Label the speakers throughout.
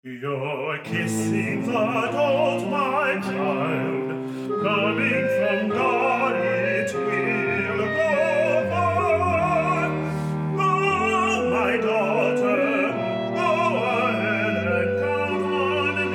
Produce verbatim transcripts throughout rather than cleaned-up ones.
Speaker 1: You're kissing the gold, my child, coming from God it will go far. Go, my daughter, go ahead and count on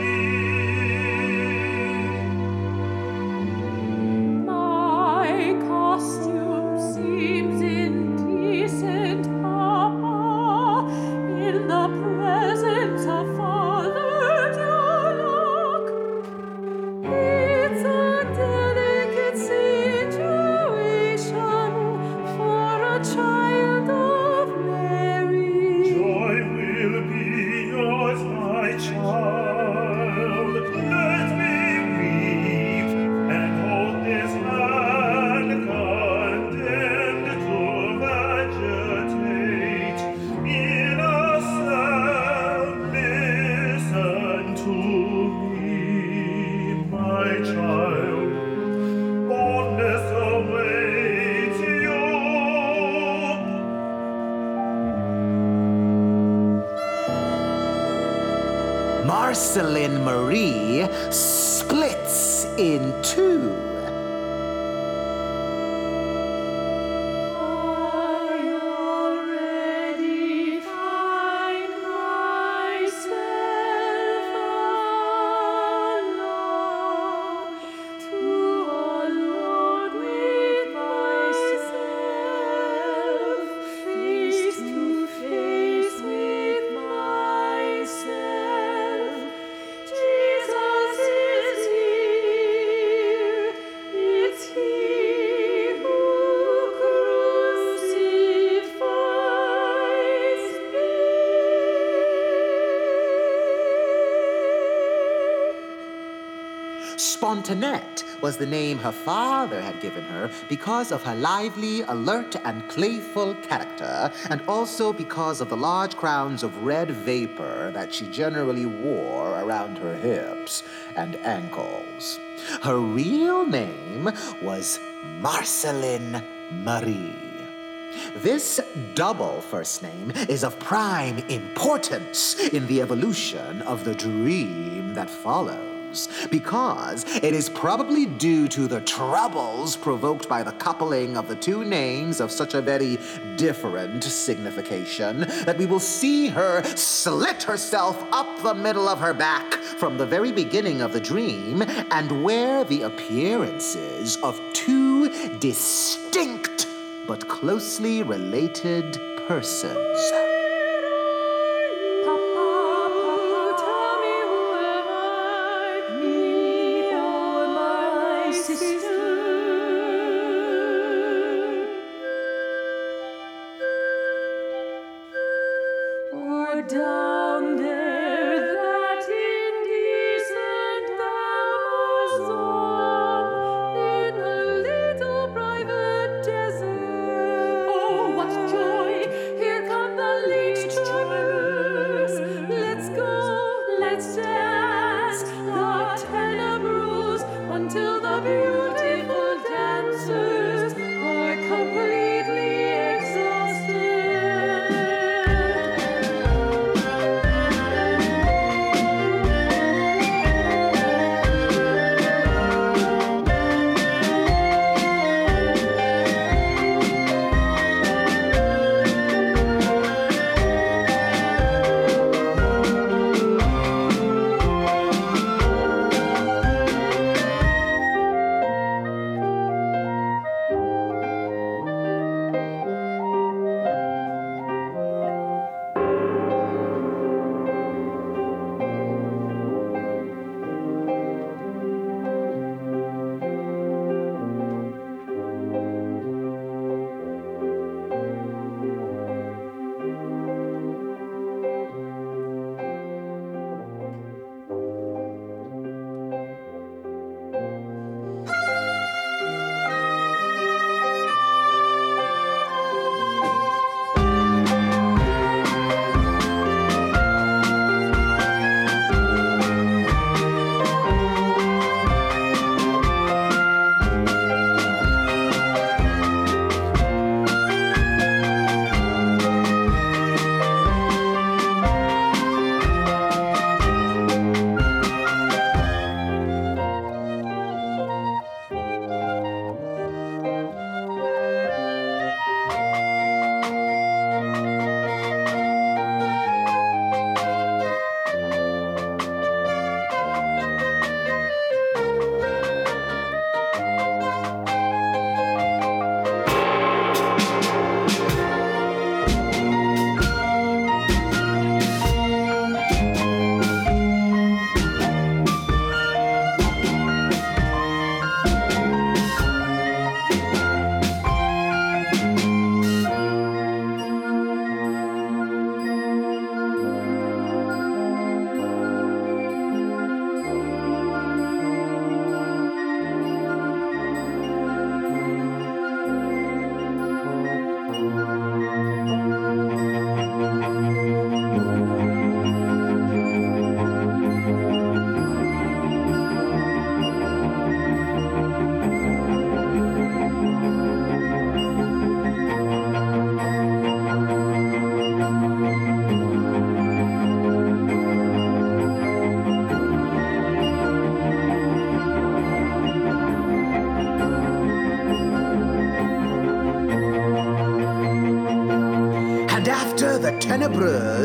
Speaker 1: me.
Speaker 2: My costume seems indecent, Papa, in the presence of Father Durlock. It's a delicate situation for a child of Mary.
Speaker 1: Joy will be yours, my child. Let me weep and hold this hand condemned to vegetate. Innocent, listen to me, my child. Fondness awaits you.
Speaker 3: Marceline Marie splits in two.
Speaker 2: I already find myself alone, too alone with myself, face to face with myself. Jesus is here, it's He who crucifies me.
Speaker 3: Spontanette was the name her father had given her because of her lively, alert, and playful character, and also because of the large crowns of red vapor that she generally wore around her hips and ankles. Her real name was Marceline Marie. This double first name is of prime importance in the evolution of the dream that follows, because it is probably due to the troubles provoked by the coupling of the two names of such a very different signification that we will see her slit herself up the middle of her back from the very beginning of the dream and wear the appearances of two distinct but closely related persons.
Speaker 2: Papa, Papa, tell me, who am I? Me or my sister? Or down there, that indecent Amazon in the little private desert? Oh, what joy! Here come the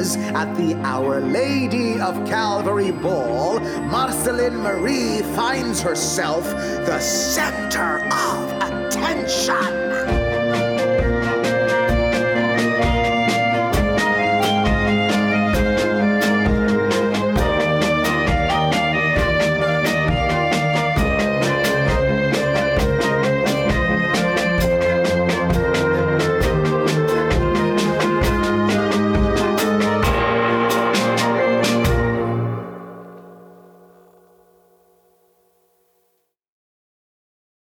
Speaker 3: because at the Our Lady of Calvary Ball, Marceline Marie finds herself the center of attention.